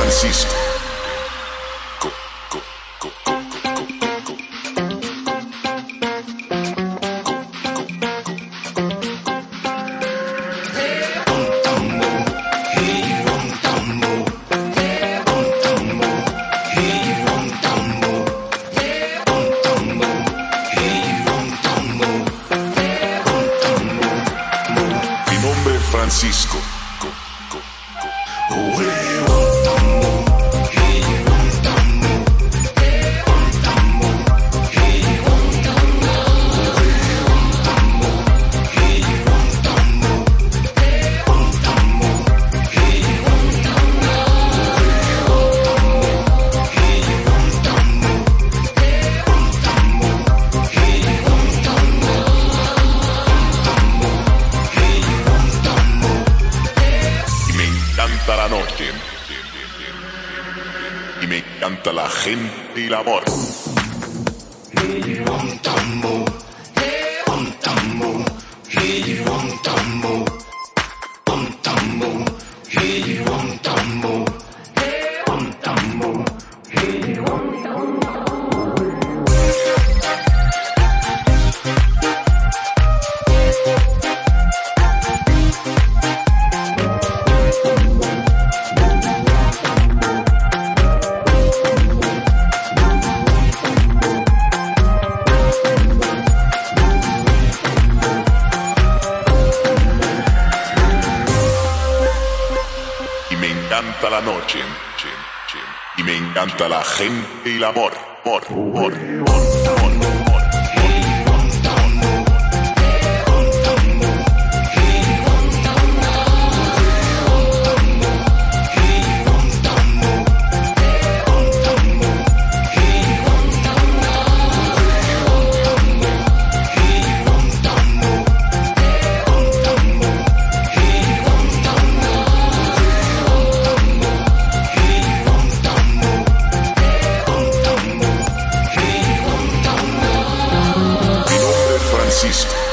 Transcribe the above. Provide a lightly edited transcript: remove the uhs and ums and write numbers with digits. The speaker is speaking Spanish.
Francisco. Co, co, co, co, co, co, co. Mi nombre es Francisco. Co, co, co. Y me encanta la noche. Y me encanta la gente y el amor. Y me encanta la noche. Y me encanta la gente y el amor. Amor, amor, amor, amor. Francisco.